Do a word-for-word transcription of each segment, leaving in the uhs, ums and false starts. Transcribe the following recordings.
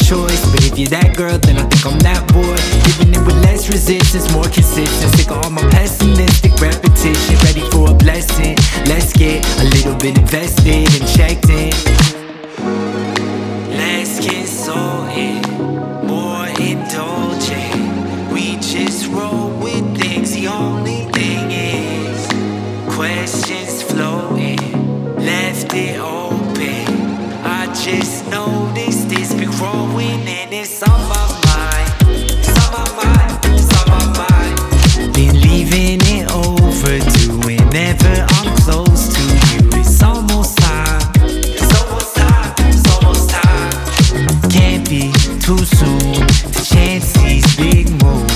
choice. But if you're that girl, then I think I'm that boy. Giving it with less resistance, more consistent. Sick of all my pessimistic repetition. Ready for a blessing. Let's get a little bit invested and checked in. Let's get sorted, more indulgent. We just roll with things. The only thing is questions floating, left it open. I just noticed it's been growing and it's on my mind. It's on my mind, it's on my mind. Been leaving it overdue whenever I'm close to you. It's almost time, it's almost time, it's almost time. Can't be too soon to chance these big moves.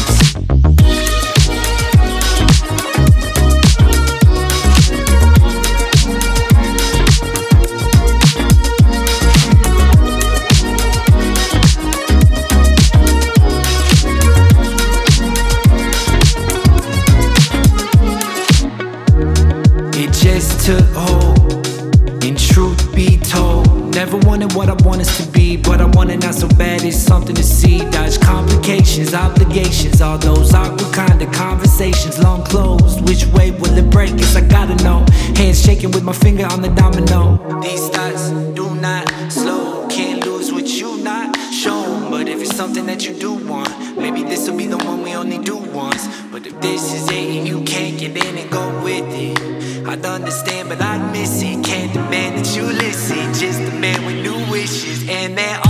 Just took hold, and truth be told, never wanted what I want us to be, but I want it not so bad, it's something to see. Dodge complications, obligations, all those awkward kind of conversations. Long closed, which way will it break? Guess I gotta know. Hands shaking with my finger on the domino. These thoughts do not slow, can't lose what you not shown. But if it's something that you do want, maybe this will be the one we only do once. But if this is it and you can't get in and go with it, I'd understand, but I'd miss it. Can't demand that you listen, just a man with new wishes, and they're